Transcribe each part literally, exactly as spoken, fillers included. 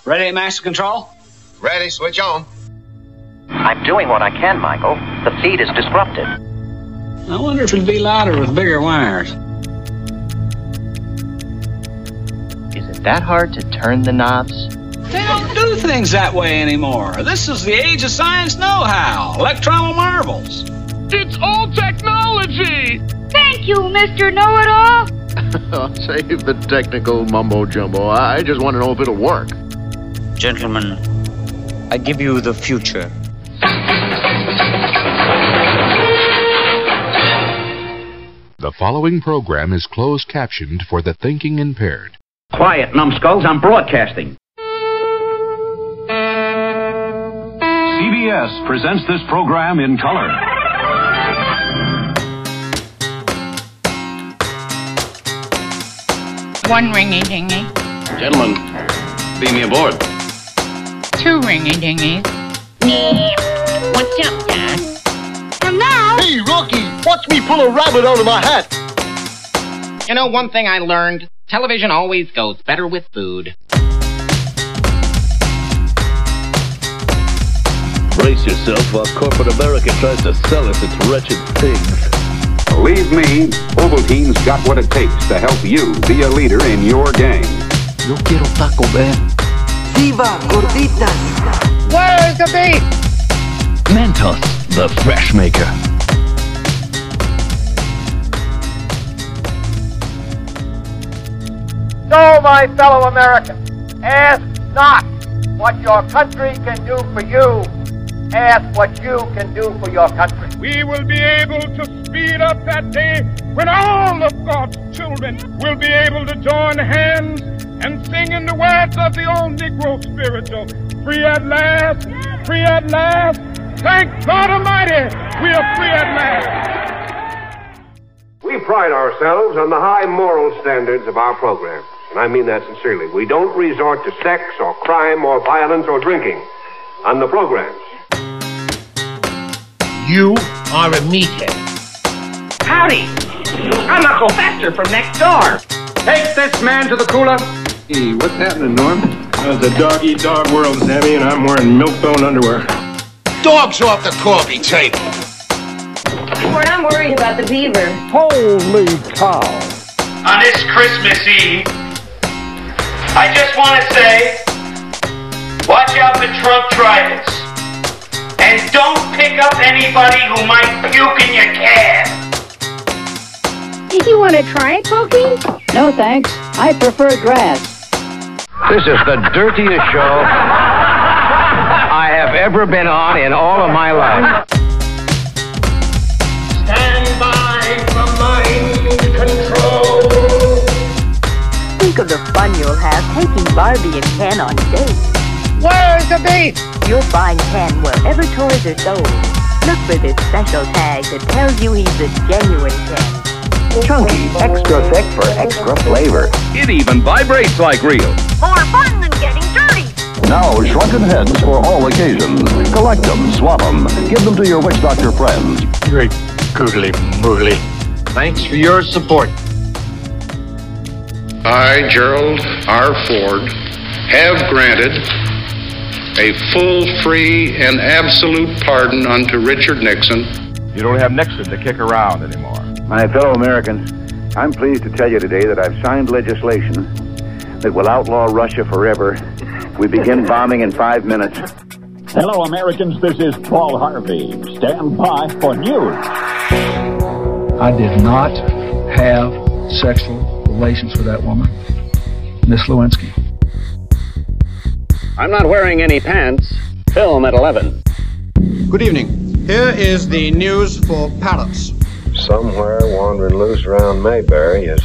Ready at master control? Ready, switch on. I'm doing what I can, Michael. The feed is disrupted. I wonder if it'd be louder with bigger wires. Is it that hard to turn the knobs? They don't do things that way anymore. This is the age of science know-how. Electron marvels. It's all technology! Thank you, Mister Know-It-All. Save the technical mumbo-jumbo. I just want to know if it'll work. Gentlemen, I give you the future. The following program is closed captioned for the thinking impaired. Quiet, numbskulls, I'm broadcasting. C B S presents this program in color. One ringy-dingy. Gentlemen, beam me aboard. Two ringy-dingies. What's up, Dad? From now... Hey, Rocky, watch me pull a rabbit out of my hat. You know, one thing I learned, television always goes better with food. Brace yourself while corporate America tries to sell us its wretched pigs. Believe me, Ovaltine's got what it takes to help you be a leader in your game. Yo quiero Taco Bell. Viva Gorditas. Where's the beef? Mentos, the fresh maker. So, my fellow Americans, ask not what your country can do for you. Ask what you can do for your country. We will be able to speed up that day when all of God's children will be able to join hands and sing in the words of the old Negro spiritual. Free at last, free at last. Thank God Almighty, we are free at last. We pride ourselves on the high moral standards of our program. And I mean that sincerely. We don't resort to sex or crime or violence or drinking on the programs. You are a meathead. Howdy! I'm Uncle Fester from next door. Take this man to the cooler. Hey, what's happening, Norm? Uh, it's a dog-eat-dog world, Sammy, and I'm wearing milk-bone underwear. Dogs off the coffee table. Ford, I'm worried about the beaver. Holy cow. On this Christmas Eve, I just want to say, watch out for Trump drivers. And don't pick up anybody who might puke in your cab. Did you want to try it, Pokey? No, thanks. I prefer grass. This is the dirtiest show I have ever been on in all of my life. Stand by for mind control. Think of the fun you'll have taking Barbie and Ken on dates. Where's the beef? You'll find Ken wherever toys are sold. Look for this special tag that tells you he's the genuine Ken. Chunky, extra thick for extra flavor. It even vibrates like real. More fun than getting dirty. Now, shrunken heads for all occasions. Collect them, swap them, give them to your witch doctor friends. Great googly moogly. Thanks for your support. I, Gerald R. Ford, have granted a full, free, and absolute pardon unto Richard Nixon. You don't have Nixon to kick around anymore. My fellow Americans, I'm pleased to tell you today that I've signed legislation that will outlaw Russia forever. We begin bombing in five minutes. Hello, Americans. This is Paul Harvey. Stand by for news. I did not have sexual relations with that woman, Miss Lewinsky. I'm not wearing any pants. Film at eleven. Good evening. Here is the news for Paris. Somewhere wandering loose around Mayberry is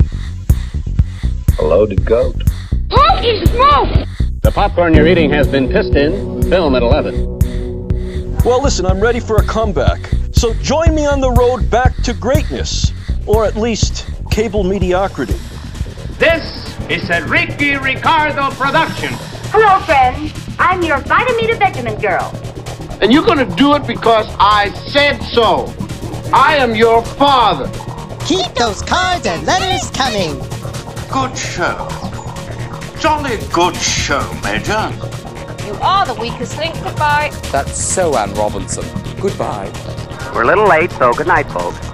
a loaded goat. Holy smoke! The popcorn you're eating has been pissed in. Film at eleven. Well, listen, I'm ready for a comeback. So join me on the road back to greatness. Or at least, cable mediocrity. This is a Ricky Ricardo production. Hello, friends. I'm your Vitamita Vitamin girl. And you're going to do it because I said so. I am your father. Keep those cards and letters coming. Good show. jolly good show, Major. You are the weakest link. Goodbye. That's so Anne Robinson. Goodbye. We're a little late, so good night, folks.